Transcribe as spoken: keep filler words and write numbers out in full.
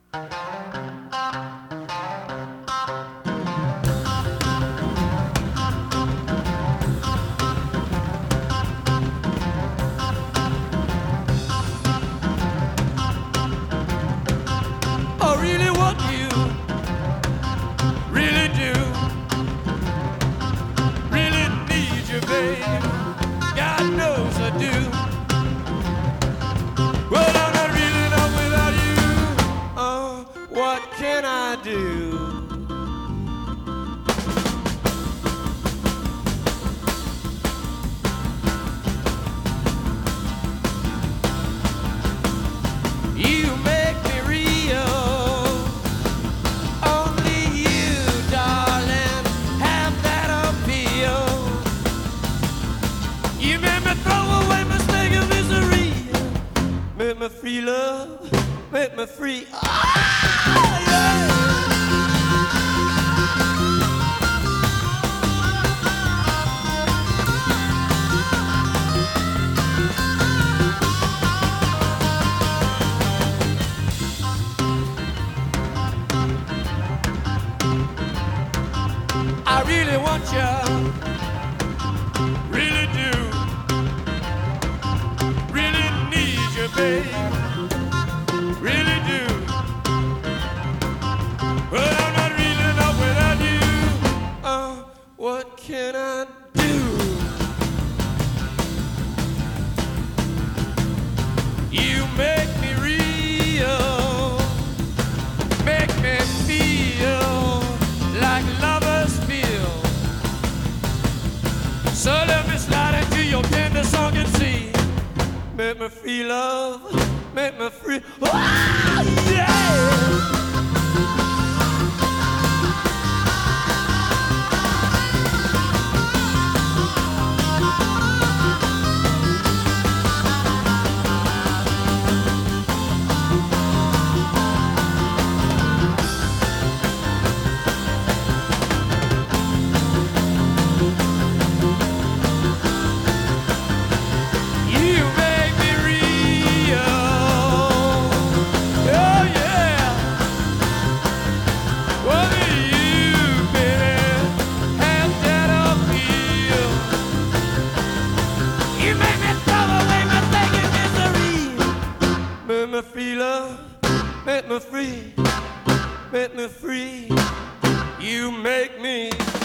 I really want you, really do, really need you, babe. God knows I do. Well, I'm not really enough without you. Oh, what can I do? You make me real. Only you, darling, have that appeal. You made me throw away mistake of misery. Make me free love, make me free. Ah, yeah. I really want you, really do, really need you, babe, really do. Well, I'm not really enough without you. Oh, what can I do? You make me real, make me feel like lovers feel. So let me slide into your tender song and see. Make me feel love, make me free. Oh, yeah! Make me feel love, make me free, make me free. You make me